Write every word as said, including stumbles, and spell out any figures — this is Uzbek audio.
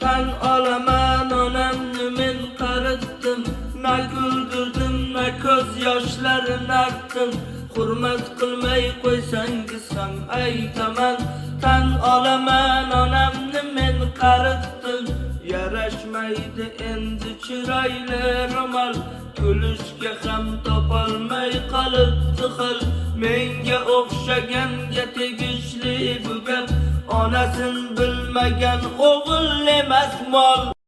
Tan olaman onamni men qaritdim, na güldürdüm, na ko'z yoshlarini artdim. Hurmat qilmay qo'ysangiz ham aytaman, tan olaman onamni men qaritdim. Yarashmaydi endi chiroyli ro'mol, kulishga ham topolmay qolibdi xil. Menga o'xshaganga tegishli bu gap, onasin bilmagan o'g'il emas mol.